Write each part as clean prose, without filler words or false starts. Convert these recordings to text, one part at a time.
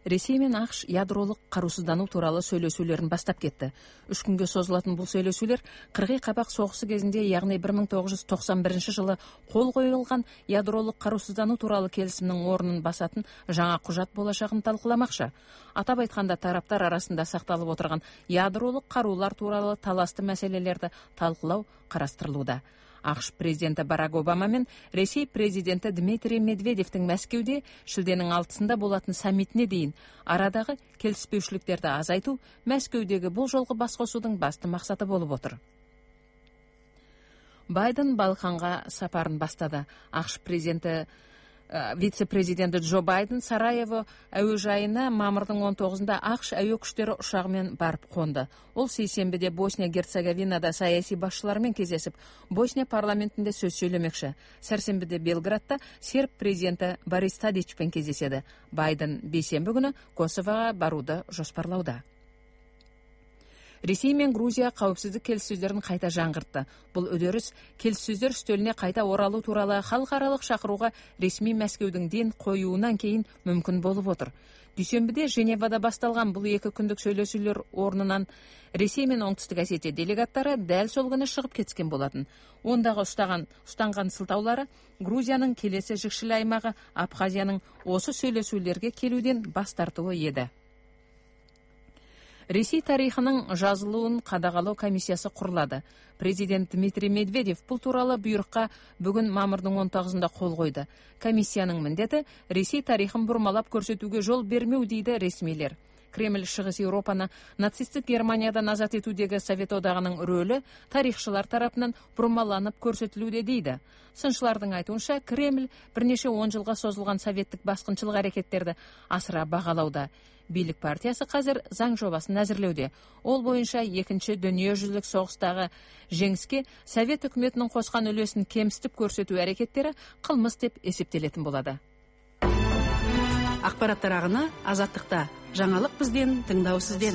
Ресей мен АКШ ядролық қарусыздану туралы сөйлесулерін бастап кетті. 3 күнге созылатын бұл сөйлесулер қырғи қабақ соғысы кезінде, яғни 1991 жылы қол қойылған ядролық қарусыздану туралы келісімнің орнын басатын жаңа құжат болашағын талқыламақшы. Атап айтқанда, тараптар арасында сақталып отырған ядролық қарулар туралы таласты мәселелерді талқылау қарастырылуда. АКШ президенті Барак Обама мен Ресей президенті Дмитрий Медведевтің Мәскеуде шілденің 6-сында болатын саммитіне дейін арадағы келіспеушіліктерді азайту Мәскеудегі бұл жолғы басқосудың басты мақсаты болып отыр. Байден Балқанға сапарын бастады. АКШ вице-президенті Джо Байден Сараево әуежайына мамырдың 19-ында АКШ әуе күштері ұшағымен барып қонды. Ол сейсенбіде Босния-Герцеговинада саяси басшылармен кездесіп, Босния парламентінде сөз сөйлемекші. Сәрсенбіде Белградта серб президенті Борис Тадичпен кездеседі. Байден бейсенбі күні Косовоға баруды жоспарлауда. Ресей мен Грузия қауіпсіздік келіссөздерін қайта жаңғыртты. Бұл үдеріс келіссөздер үстеліне қайта оралу туралы халықаралық шақыруға ресми Мәскеудің ден қоюынан кейін мүмкін болып отыр. Дүйсенбіде Женевада басталған бұл 2 күндік сөйлесулер орнынан Ресей мен Оңтүстік Осетия делегаттары дәл сол күні шығып кеткен болатын. Ондағы ұстанған сылтаулары Грузияның келесі жікшіл аймағы Абхазияның осы сөйлесулерге келуден бас тартуы еді. Ресей тарихының жазылуын қадағалау комиссиясы құрылады. Президент Дмитрий Медведев бұл туралы бұйрыққа бүгін мамырдың 19-ында қол қойды. Комиссияның міндеті Ресей тарихын бұрмалап көрсетуге жол бермеу дейді ресмилер. Кремль Шығыс Еуропаны нацистік Германиядан азат етудегі Совет одағының рөлі тарихшылар тарапынан бұрмаланып көрсетілуде дейді. Сыншылардың айтуынша, Кремль бірнеше 10 жылға созылған советтік басқыншылық әрекеттерді асыра бағалауда. Билік партиясы қазір заң жобасын әзірлеуде. Ол бойынша 2-ші дүниежүзілік соғыстағы жеңіске Совет үкіметінің қосқан үлесін кемсітіп көрсету әрекеттері қылмыс деп есептелетін болады. Ақпараттар ағыны Азаттықта. Жаңалық бізден, тыңдау сізден.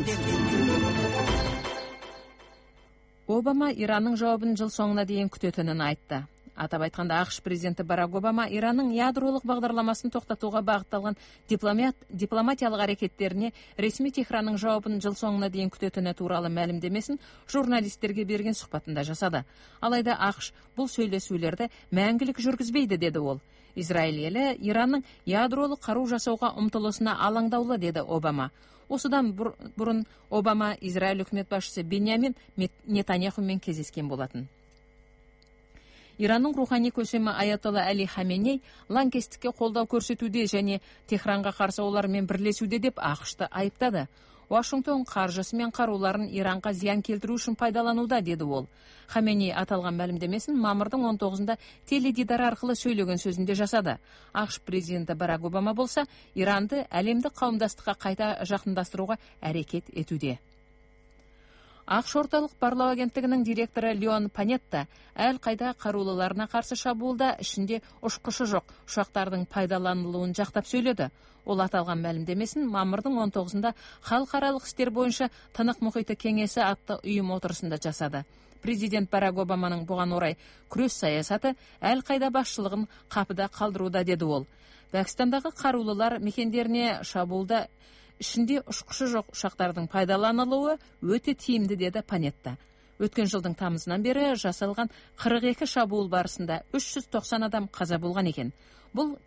Обама Иранның жауабын жыл соңына дейін күтетінін айтты. Атап айтқанда, АКШ президенті Барак Обама Иранның ядролық бағдарламасын тоқтатуға бағытталған дипломатиялық әрекеттеріне ресми Техранның жауабын жыл соңына дейін күтетіні туралы мәлімдемесін журналистерге берген сұхбатында жасады. Алайда АКШ бұл сөйлесулерді мәңгілік жүргізбейді, деді ол. Израиль елі Иранның ядролық қару жасауға ұмтылысына алаңдаулы, деді Обама. Осыдан бұрын Обама Израиль үкімет басшысы Беньямин Нетаньяхумен кездескен болатын. Иранның рухани көсемі Аятолла Али Хаменей лаңкестікке қолдау көрсетуде және Техранға қарсы олармен бірлесуде деп АКШты айыптады. Вашингтон қаржысы мен қаруларын Иранға зиян келтіру үшін пайдалануда, деді ол. Хаменей аталған мәлімдемесін мамырдың 19-ында теледидар арқылы сөйлеген сөзінде жасады. АКШ президенті Барак Обама болса, Иранды әлемдік қауымдастыққа қайта жақындастыруға әрекет етуде. АКШ орталық барлау агенттігінің директоры Леон Панетта қайда қарулыларына қарсы шабуылда ішінде ұшқышы жоқ ұшақтардың пайдаланылуын жақтап сөйледі. Ол аталған мәлімдемесін мамырдың 19-ында халықаралық істер бойынша Тынық мұхиты кеңесі атты ұйым отырысында жасады. Президент Барак Обаманың бұған орай күрес саясаты қайда басшылығын қапыда қалдыруда, деді ол. Пәкістандағы қарулылар мекендеріне шабуылда ішінде ұшқышы жоқ ұшақтардың пайдаланылуы өте тиімді, деді Панетта. Өткен жылдың тамызынан бері жасалған 42 шабуыл барысында 390 адам қаза болған екен. Бұл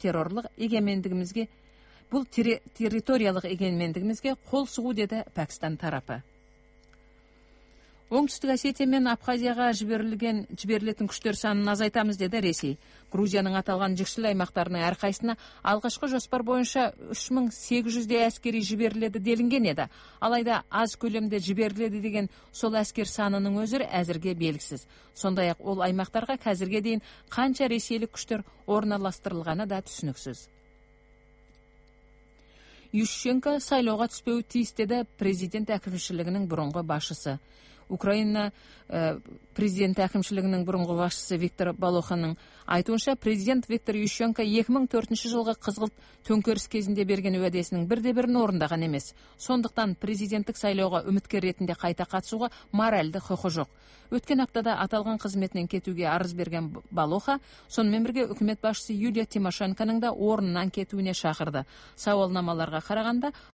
территориялық егемендігімізге қол сұғу, деді Пәкістан тарапы. Оңтүстік Осетия мен Абхазияға жіберілетін күштер санын азайтамыз, деді Ресей. Грузияның аталған жікшіл аймақтарының әрқайсына алғашқы жоспар бойынша 3800 әскери жіберіледі делінген еді. Алайда аз көлемде жіберіледі деген сол әскер санының өзі әзірге белгісіз. Сондай-ақ ол аймақтарға қазірге дейін қанша ресейлік күштер орналастырылғаны да түсініксіз. Ющенко сайлауға түспеуі тиіс, деді президент әкімшілігінің бұрынғы басшысы. Украина президенті әкімшілігінің бұрынғы басшысы Виктор Балоханың айтуынша, президент Виктор Ющенко 2004 жылғы қызғылт төңкеріс кезінде берген уәдесінің бірде-бірін орындаған емес. Сондықтан президенттік сайлауға үміткер ретінде қайта қатысуға моральды құқы жоқ. Өткен аптада аталған қызметінен кетуге арыз берген Балоха, сонымен бірге үкімет басшысы Юлия Тимошенконың да орнынан кетуіне шақырды. Сауалнамаларға қарағанда,